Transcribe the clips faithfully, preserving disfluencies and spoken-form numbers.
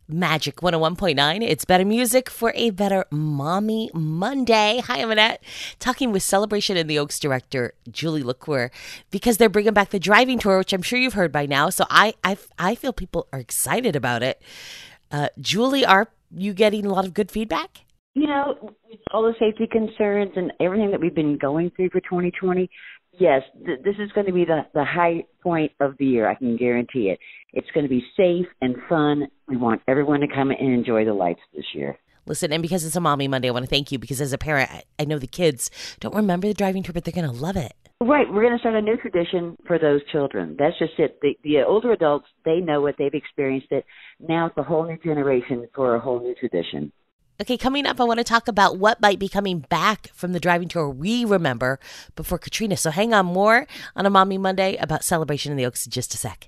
Magic one oh one point nine. It's better music for a better Mommy Monday. Hi, I'm Annette. Talking with Celebration in the Oaks director, Julie LaCour, because they're bringing back the driving tour, which I'm sure you've heard by now. So I I, I feel people are excited about it. Uh, Julie, are you getting a lot of good feedback? You know, all the safety concerns and everything that we've been going through for twenty twenty, yes, th- this is going to be the, the high point of the year. I can guarantee it. It's going to be safe and fun. We want everyone to come and enjoy the lights this year. Listen, and because it's a Mommy Monday, I want to thank you because as a parent, I, I know the kids don't remember the driving tour, but they're going to love it. Right. We're going to start a new tradition for those children. That's just it. The, the older adults, they know it. They've experienced it. Now it's a whole new generation for a whole new tradition. Okay, coming up, I want to talk about what might be coming back from the driving tour we remember before Katrina. So hang on, more on a Mommy Monday about Celebration in the Oaks in just a sec.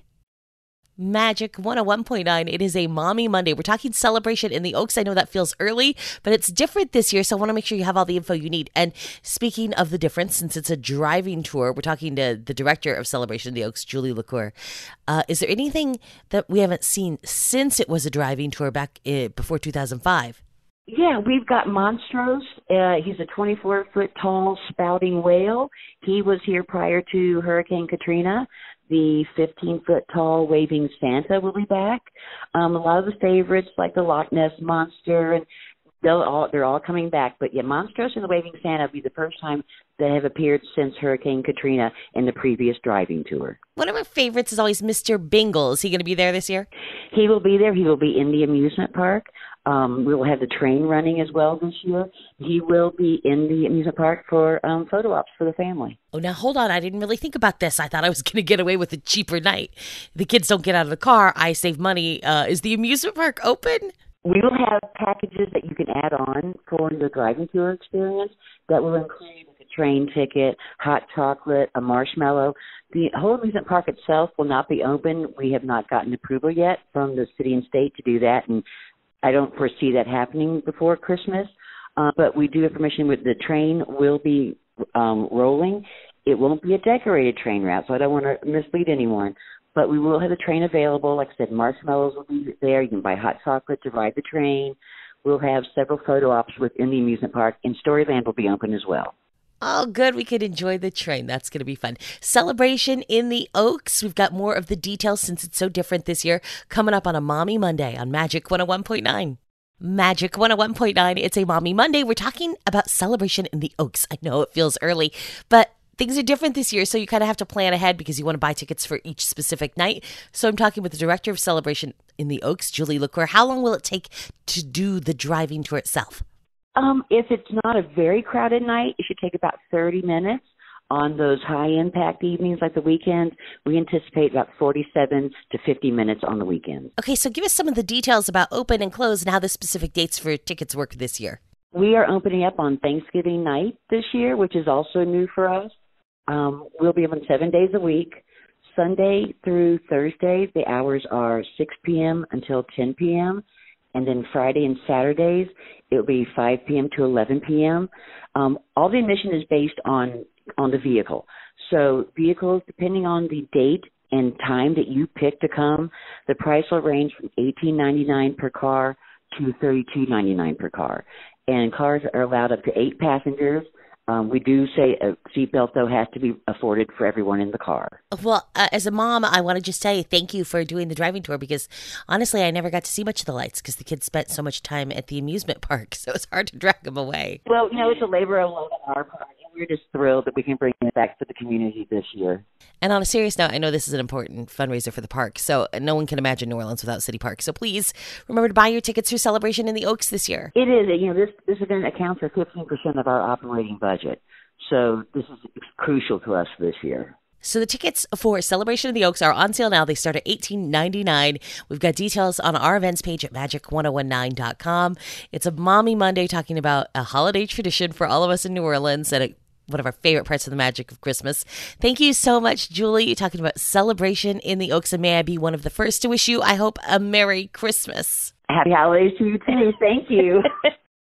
Magic one oh one point nine. It is a Mommy Monday. We're talking Celebration in the Oaks. I know that feels early, but it's different this year, so I want to make sure you have all the info you need. And speaking of the difference, since it's a driving tour, we're talking to the director of Celebration in the Oaks, Julie LaCour. Uh, is there anything that we haven't seen since it was a driving tour back uh, before two thousand five? Yeah, we've got Monstros. Uh, he's a twenty-four foot tall spouting whale. He was here prior to Hurricane Katrina. The fifteen foot tall waving Santa will be back. Um, a lot of the favorites like the Loch Ness Monster, and they'll all, they're all coming back. But yeah, Monstros and the waving Santa will be the first time that have appeared since Hurricane Katrina in the previous driving tour. One of our favorites is always Mister Bingle. Is he going to be there this year? He will be there. He will be in the amusement park. Um, we will have the train running as well this year. He will be in the amusement park for um, photo ops for the family. Oh, now hold on. I didn't really think about this. I thought I was going to get away with a cheaper night. The kids don't get out of the car. I save money. Uh, is the amusement park open? We will have packages that you can add on for the driving tour experience that will include a train ticket, hot chocolate, a marshmallow. The whole amusement park itself will not be open. We have not gotten approval yet from the city and state to do that, and I don't foresee that happening before Christmas, uh, but we do have permission with the train will be um, rolling. It won't be a decorated train route, so I don't want to mislead anyone. But we will have the train available. Like I said, marshmallows will be there. You can buy hot chocolate to ride the train. We'll have several photo ops within the amusement park, and Storyland will be open as well. Oh, good. We could enjoy the train. That's going to be fun. Celebration in the Oaks. We've got more of the details since it's so different this year coming up on a Mommy Monday on Magic one oh one point nine. Magic one oh one point nine. It's a Mommy Monday. We're talking about Celebration in the Oaks. I know it feels early, but things are different this year, so you kind of have to plan ahead because you want to buy tickets for each specific night. So I'm talking with the director of Celebration in the Oaks, Julie LaCour. How long will it take to do the driving tour itself? Um, if it's not a very crowded night, it should take about thirty minutes. On those high-impact evenings like the weekends, we anticipate about forty-seven to fifty minutes on the weekends. Okay, so give us some of the details about open and close and how the specific dates for tickets work this year. We are opening up on Thanksgiving night this year, which is also new for us. Um, we'll be open seven days a week. Sunday through Thursday, the hours are six p.m. until ten p.m., and then Friday and Saturdays, it will be five p.m. to eleven p.m. Um, all the admission is based on, on the vehicle. So vehicles, depending on the date and time that you pick to come, the price will range from eighteen ninety-nine per car to thirty-two ninety-nine per car. And cars are allowed up to eight passengers. Um, we do say a seatbelt, though, has to be afforded for everyone in the car. Well, uh, as a mom, I want to just say thank you for doing the driving tour because, honestly, I never got to see much of the lights because the kids spent so much time at the amusement park, so it's hard to drag them away. Well, you know, it's a labor of love on our part, and we're just thrilled that we can bring it back to the community this year. And on a serious note, I know this is an important fundraiser for the park, so no one can imagine New Orleans without City Park. So please remember to buy your tickets for Celebration in the Oaks this year. It is. You know, this, this event accounts for fifteen percent of our operating budget. So this is crucial to us this year. So the tickets for Celebration in the Oaks are on sale now. They start at eighteen ninety-nine. We've got details on our events page at magic one oh one nine dot com. It's a Mommy Monday talking about a holiday tradition for all of us in New Orleans and a, one of our favorite parts of the magic of Christmas. Thank you so much, Julie. You're talking about Celebration in the Oaks, and may I be one of the first to wish you, I hope, a Merry Christmas. Happy holidays to you, too. Thank you.